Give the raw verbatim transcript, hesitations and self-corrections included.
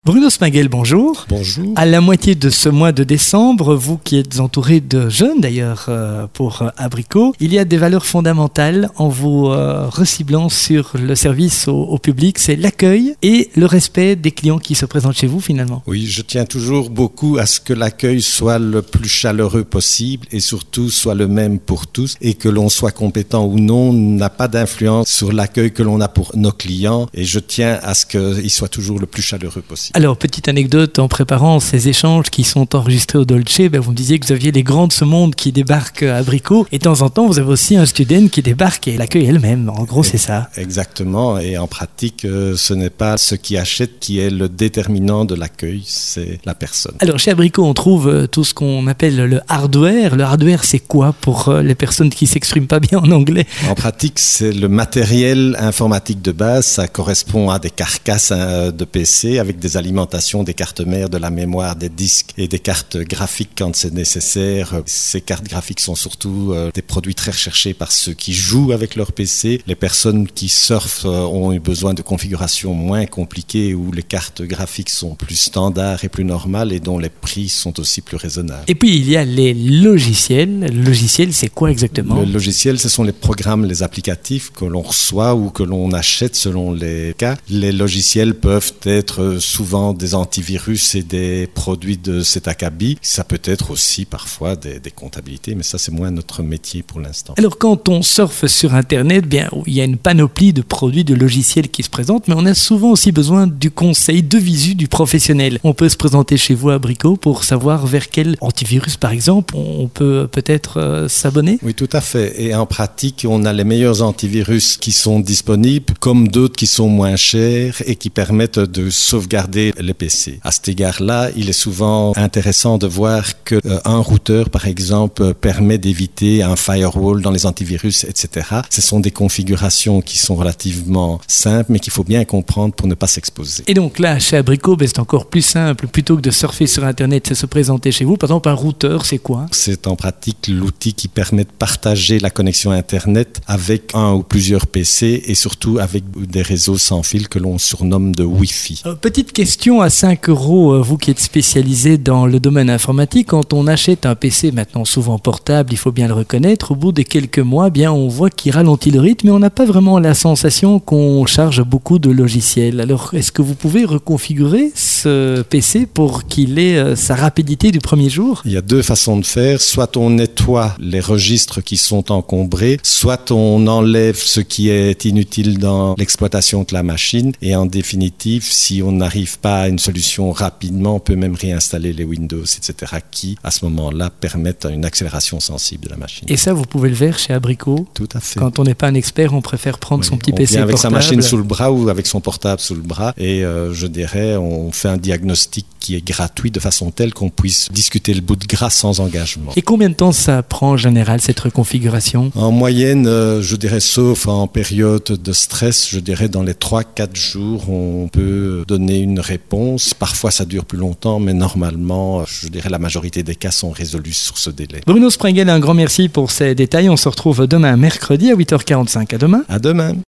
Bruno Smagel, bonjour. Bonjour. À la moitié de ce mois de décembre, vous qui êtes entouré de jeunes d'ailleurs euh, pour euh, Abricot, il y a des valeurs fondamentales en vous euh, reciblant sur le service au, au public, c'est l'accueil et le respect des clients qui se présentent chez vous finalement. Oui, je tiens toujours beaucoup à ce que l'accueil soit le plus chaleureux possible et surtout soit le même pour tous et que l'on soit compétent ou non n'a pas d'influence sur l'accueil que l'on a pour nos clients et je tiens à ce qu'il soit toujours le plus chaleureux possible. Alors, petite anecdote, en préparant ces échanges qui sont enregistrés au Dolce, ben, vous me disiez que vous aviez les grands de ce monde qui débarquent à Abricot et de temps en temps, vous avez aussi un student qui débarque et l'accueille elle-même. En gros, c'est ça. Exactement. Et en pratique, euh, ce n'est pas ce qui achète qui est le déterminant de l'accueil, c'est la personne. Alors, chez Abricot, on trouve tout ce qu'on appelle le hardware. Le hardware, c'est quoi pour les personnes qui ne s'expriment pas bien en anglais? En pratique, c'est le matériel informatique de base. Ça correspond à des carcasses de P C avec des alimentations, des cartes mères, de la mémoire, des disques et des cartes graphiques quand c'est nécessaire. Ces cartes graphiques sont surtout euh, des produits très recherchés par ceux qui jouent avec leur P C. Les personnes qui surfent euh, ont eu besoin de configurations moins compliquées où les cartes graphiques sont plus standards et plus normales et dont les prix sont aussi plus raisonnables. Et puis il y a les logiciels. Le logiciel, c'est quoi exactement? Le logiciel, ce sont les programmes, les applicatifs que l'on reçoit ou que l'on achète selon les cas. Les logiciels peuvent être souvent des antivirus et des produits de cet acabit. Ça peut être aussi parfois des, des comptabilités, mais ça c'est moins notre métier pour l'instant. Alors quand on surfe sur Internet, bien, il y a une panoplie de produits, de logiciels qui se présentent, mais on a souvent aussi besoin du conseil, de visu du professionnel. On peut se présenter chez vous à Abricot pour savoir vers quel antivirus par exemple on peut peut-être euh, s'abonner? Oui, tout à fait. Et en pratique, on a les meilleurs antivirus qui sont disponibles, comme d'autres qui sont moins chers et qui permettent de sauvegarder les P C. À cet égard-là, il est souvent intéressant de voir qu'un euh, routeur, par exemple, permet d'éviter un firewall dans les antivirus, et cetera. Ce sont des configurations qui sont relativement simples, mais qu'il faut bien comprendre pour ne pas s'exposer. Et donc là, chez Abricot, ben, c'est encore plus simple. Plutôt que de surfer sur Internet, c'est se présenter chez vous. Par exemple, un routeur, c'est quoi? C'est en pratique l'outil qui permet de partager la connexion Internet avec un ou plusieurs P C et surtout avec des réseaux sans fil que l'on surnomme de Wi-Fi. Euh, petite question à cinq euros, vous qui êtes spécialisé dans le domaine informatique, quand on achète un P C maintenant souvent portable, il faut bien le reconnaître, au bout de quelques mois, bien on voit qu'il ralentit le rythme et on n'a pas vraiment la sensation qu'on charge beaucoup de logiciels. Alors est-ce que vous pouvez reconfigurer ce P C pour qu'il ait euh, sa rapidité du premier jour? Il y a deux façons de faire, soit on nettoie les registres qui sont encombrés, soit on enlève ce qui est inutile dans l'exploitation de la machine et en définitive, si on n'arrive pas à une solution rapidement, on peut même réinstaller les Windows, et cetera qui, à ce moment-là, permettent une accélération sensible de la machine. Et ça, vous pouvez le faire chez Abricot? Tout à fait. Quand on n'est pas un expert, on préfère prendre oui, son petit on P C vient avec portable. sa machine sous le bras ou avec son portable sous le bras et euh, je dirais, on fait un diagnostic qui est gratuit de façon telle qu'on puisse discuter le bout de gras sans engagement. Et combien de temps ça prend en général, cette reconfiguration? En moyenne, euh, je dirais, sauf en période de stress, je dirais dans les trois à quatre jours, on peut donner une réponse. Parfois, ça dure plus longtemps, mais normalement, je dirais, la majorité des cas sont résolus sur ce délai. Bruno Smagel, un grand merci pour ces détails. On se retrouve demain mercredi à huit heures quarante-cinq. À demain. À demain.